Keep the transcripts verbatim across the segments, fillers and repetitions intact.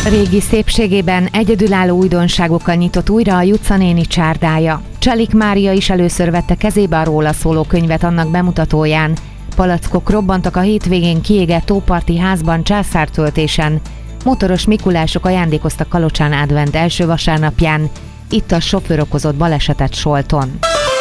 Régi szépségében egyedülálló újdonságokkal nyitott újra a Jucca néni csárdája. Cselik Mária is először vette kezébe a róla szóló könyvet annak bemutatóján. Palackok robbantak a hétvégén kiégett tóparti házban császártöltésen. Motoros mikulások ajándékoztak Kalocsán advent első vasárnapján. Itt a sofőr okozott balesetet Solton.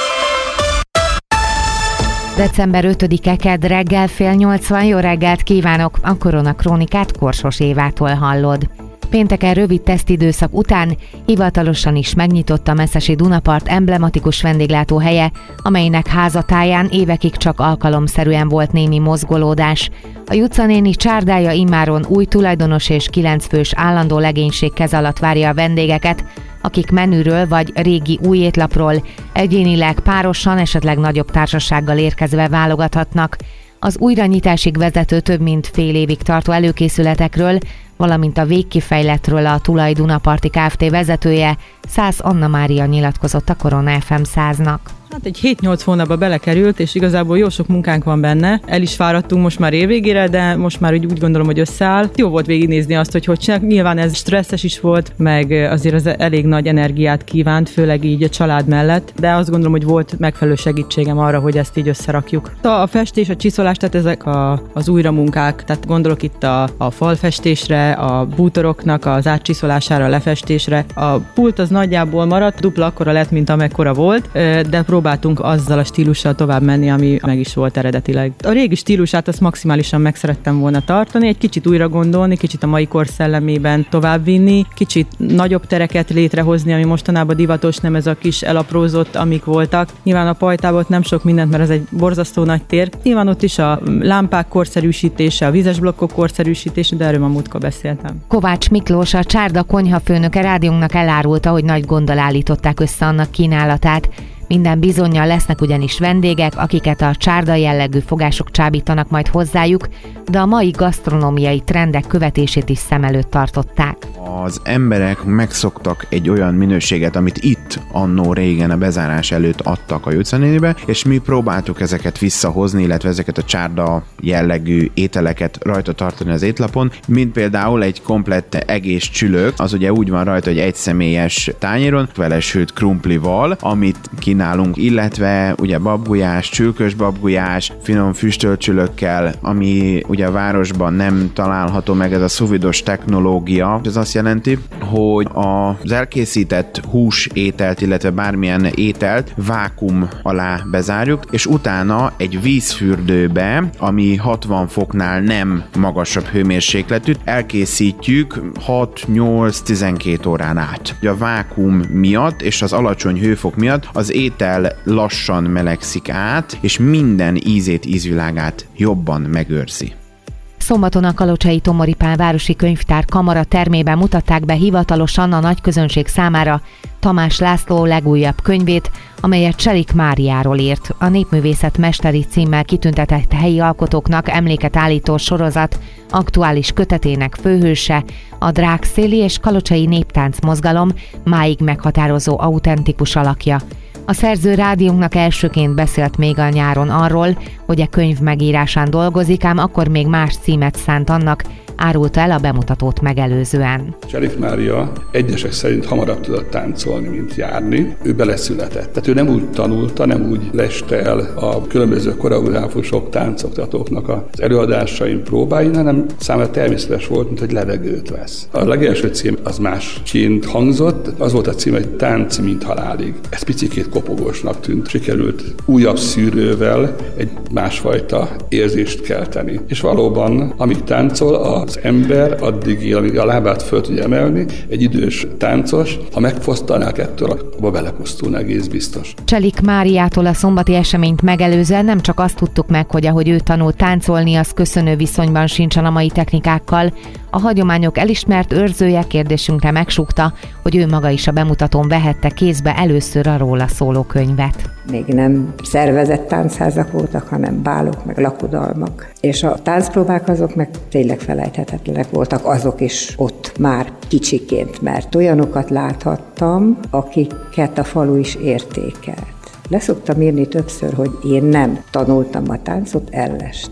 december ötödike kedd reggel fél nyolcvan, jó reggelt kívánok! A Korona Krónikát Korsos Évától hallod. Pénteken rövid tesztidőszak után hivatalosan is megnyitott a Meszesi Dunapart emblematikus vendéglátóhelye, amelynek házatáján évekig csak alkalomszerűen volt némi mozgolódás. A Jucca néni csárdája immáron új tulajdonos és kilencfős állandó legénység kez alatt várja a vendégeket, akik menüről vagy régi új étlapról egyénileg, párosan, esetleg nagyobb társasággal érkezve válogathatnak. Az újranyitásig vezető több mint fél évig tartó előkészületekről, valamint a végkifejletről a Tulaj Dunaparti Kft. Vezetője, Szász Anna Mária nyilatkozott a Korona ef em száznak. Hát egy hét-nyolc hónapba belekerült, és igazából jó sok munkánk van benne. El is fáradtunk most már évvégére, de most már úgy, úgy gondolom, hogy összeáll. Jó volt végignézni azt, hogy hogy csinálják. Nyilván ez stresszes is volt, meg azért az elég nagy energiát kívánt, főleg így a család mellett, de azt gondolom, hogy volt megfelelő segítségem arra, hogy ezt így összerakjuk. A festés, a csiszolás, tehát ezek a, az újramunkák, tehát gondolok itt a, a falfestésre, a bútoroknak az átcsiszolására, a lefestésre. A pult az nagyjából maradt, dupla akkora lett, mint amekkora volt, de próbáltunk azzal a stílussal tovább menni, ami meg is volt eredetileg. A régi stílusát azt maximálisan meg szerettem volna tartani, egy kicsit újra gondolni, kicsit a mai kor szellemében továbbvinni, kicsit nagyobb tereket létrehozni, ami mostanában divatos, nem ez a kis elaprózott, amik voltak. Nyilván a Pajtában nem sok mindent, mert ez egy borzasztó nagy tér. Nyilván ott is a lámpák korszerűsítése, a vízes blokkok korszerűsítése, de erről ma múltkor beszéltem. Kovács Miklós, a csárda konyhafőnöke rádiónknak elárulta, hogy nagy gonddal állították össze annak kínálatát. Minden bizonnyal lesznek ugyanis vendégek, akiket a csárda jellegű fogások csábítanak majd hozzájuk, de a mai gasztronómiai trendek követését is szem előtt tartották. Az emberek megszoktak egy olyan minőséget, amit itt annó régen a bezárás előtt adtak a Jucca nénibe, és mi próbáltuk ezeket visszahozni, illetve ezeket a csárda jellegű ételeket rajta tartani az étlapon, mint például egy komplett egész csülök, az ugye úgy van rajta, hogy egy személyes tányéron, vele sült krumplival, amit kínálunk, illetve ugye babgulyás, csülkös babgulyás, finom füstölcsülökkel, ami ugye a városban nem található meg, ez a sous-vide-os technológia. Ez azt jelenti, hogy az elkészített hús ételt, illetve bármilyen ételt vákum alá bezárjuk, és utána egy vízfürdőbe, ami hatvan foknál nem magasabb hőmérsékletű, elkészítjük hat-nyolc-tizenkét órán át. A vákum miatt és az alacsony hőfok miatt az étel lassan melegszik át, és minden ízét, ízvilágát jobban megőrzi. Szombaton a kalocsai Tomori Pál városi könyvtár kamara termében mutatták be hivatalosan a nagy közönség számára Tamás László legújabb könyvét, amelyet Cselik Máriáról írt. A Népművészet mesteri címmel kitüntetett helyi alkotóknak emléket állító sorozat aktuális kötetének főhőse, a drágszéli és kalocsai néptánc mozgalom máig meghatározó autentikus alakja. A szerző rádiónknak elsőként beszélt még a nyáron arról, hogy a könyv megírásán dolgozik, ám akkor még más címet szánt annak, árulta el a bemutatót megelőzően. Cselik Mária egyesek szerint hamarabb tudott táncolni, mint járni. Ő beleszületett. Tehát ő nem úgy tanulta, nem úgy leste el a különböző koreográfusok, táncoktatóknak az előadásain, próbáin, hanem számára természetes volt, mint hogy levegőt vesz. A legelső cím az másként hangzott, az volt a cím, hogy Tánc, mint halálig. Ez picikét kopogósnak tűnt. Sikerült újabb szűrővel egy másfajta érzést kelteni. És valóban, amíg táncol, az ember addig él, amíg a lábát föl tudja emelni, egy idős táncos, ha megfosztanák ettől, abba belepusztulna, egész biztos. Cselik Máriától a szombati eseményt megelőzően nem csak azt tudtuk meg, hogy ahogy ő tanult táncolni, az köszönő viszonyban sincsen a mai technikákkal. A hagyományok elismert őrzője kérdésünkre megsúgta, hogy ő maga is a bemutatón vehette kézbe először a róla szóló könyvet. Még nem szervezett táncházak voltak, hanem bálok, meg lakodalmak. És a táncpróbák azok meg tényleg felejthetetlenek voltak, azok is ott már kicsiként, mert olyanokat láthattam, akiket a falu is értékelt. Leszoktam írni többször, hogy én nem tanultam a táncot, ellestem.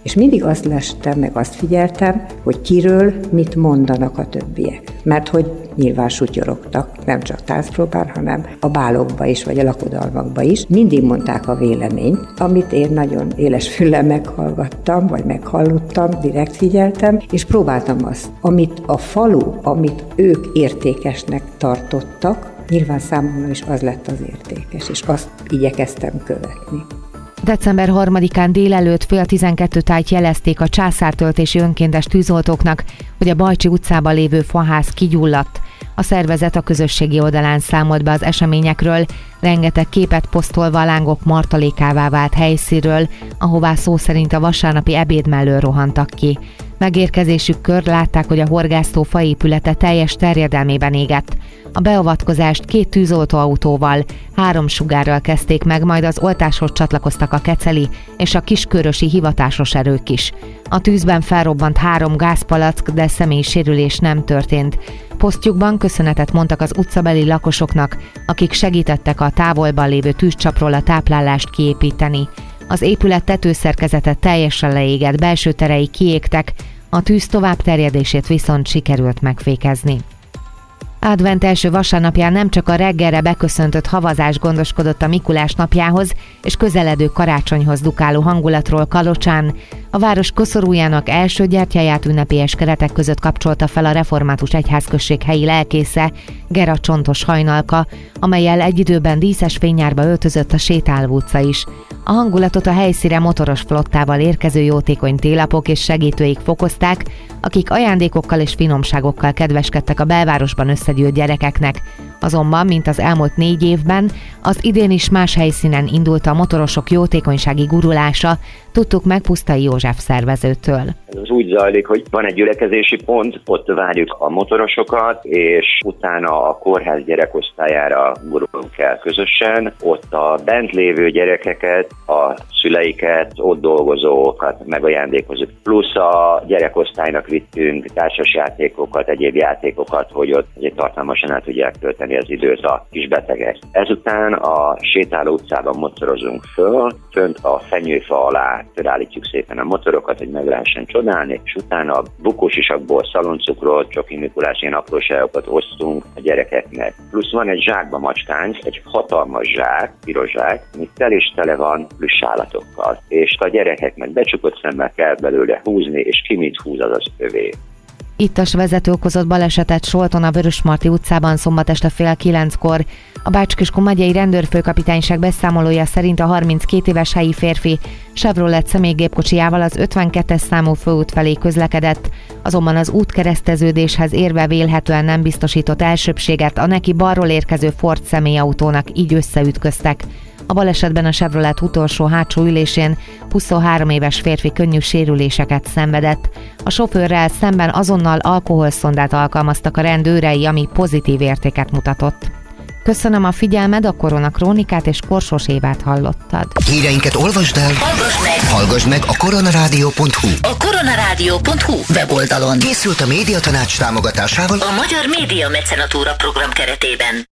És mindig azt lestem, meg azt figyeltem, hogy kiről mit mondanak a többiek. Mert hogy nyilván sutyorogtak, nem csak táncpróbán, hanem a bálokba is, vagy a lakodalmakba is. Mindig mondták a véleményt, amit én nagyon éles füllel meghallgattam, vagy meghallottam, direkt figyeltem, és próbáltam azt, amit a falu, amit ők értékesnek tartottak, nyilván számomra is az lett az értékes, és azt igyekeztem követni. december harmadikán délelőtt fél tizenkettő tájt jelezték a császártöltési önkéntes tűzoltóknak, hogy a Bajcsi utcában lévő faház kigyulladt. A szervezet a közösségi oldalán számolt be az eseményekről, rengeteg képet posztolva a lángok martalékává vált helyszínről, ahová szó szerint a vasárnapi ebéd mellől rohantak ki. Megérkezésükkor látták, hogy a horgásztó faépülete teljes terjedelmében égett. A beavatkozást két tűzoltóautóval, három sugárral kezdték meg, majd az oltáshoz csatlakoztak a keceli és a kiskörösi hivatásos erők is. A tűzben felrobbant három gázpalack, de személyi sérülés nem történt. Posztjukban köszönetet mondtak az utcabeli lakosoknak, akik segítettek a távolban lévő tűzcsapról a táplálást kiépíteni. Az épület tetőszerkezete teljesen leégett, belső terei kiégtek, a tűz tovább terjedését viszont sikerült megfékezni. Advent első vasárnapján nem csak a reggelre beköszöntött havazás gondoskodott a Mikulás napjához és közeledő karácsonyhoz dukáló hangulatról Kalocsán, a város koszorújának első gyertyáját ünnepélyes keretek között kapcsolta fel a református egyházközség helyi lelkésze, Gera Csontos Hajnalka, amellyel egy időben díszes fényárba öltözött a Sétáló utca is. A hangulatot a helyszínre motoros flottával érkező jótékony télapok és segítőik fokozták, akik ajándékokkal és finomságokkal kedveskedtek a belvárosban összegyűlt gyerekeknek. Azonban, mint az elmúlt négy évben, az idén is más helyszínen indult a motorosok jótékonysági gurulása, tudtuk meg Pusztai József szervezőtől. Ez úgy zajlik, hogy van egy gyülekezési pont, ott várjuk a motorosokat, és utána a kórház gyerekosztályára gurulunk el közösen. Ott a bent lévő gyerekeket, a szüleiket, ott dolgozókat megajándékozunk. Plusz a gyerekosztálynak vittünk társasjátékokat, egyéb játékokat, hogy ott egy tartalmasan el tudják tölteni az időt a kisbetegek. Ezután a Sétáló utcában motorozunk föl, fönt a fenyőfa alá felállítjuk szépen a motorokat, hogy meg lehessen csodálni, és utána a bukósisakból szaloncukrot, csoki Mikulás ilyen apróságokat osztunk a gyerekeknek. Plusz van egy zsákba macskánk, egy hatalmas zsák, piros zsák, ami tel és tele van plusz állatokkal. És a gyerekeknek becsukott szemmel kell belőle húzni, és ki mit húz, az az övé. Ittas vezető okozott balesetet Solton a Vörösmarty utcában szombat este fél kilenckor. A Bács-Kiskun megyei rendőrfőkapitányság beszámolója szerint a harminckét éves helyi férfi Chevrolet személygépkocsijával az ötvenkettes számú főút felé közlekedett, azonban az útkereszteződéshez érve vélhetően nem biztosított elsőbbséget a neki balról érkező Ford személyautónak, így összeütköztek. A balesetben a Chevrolet utolsó hátsó ülésén huszonhárom éves férfi könnyű sérüléseket szenvedett. A sofőrrel szemben azonnal alkoholszondát alkalmaztak a rendőrei, ami pozitív értéket mutatott. Köszönöm a figyelmed, a Korona Krónikát és Korsos Évát hallottad. Híreinket olvasd el, hallgass meg, hallgass meg a koronarádió pont hu. A koronarádió pont hu weboldalon. Készült a Médiatanács támogatásával a Magyar Média Mecenatúra program keretében.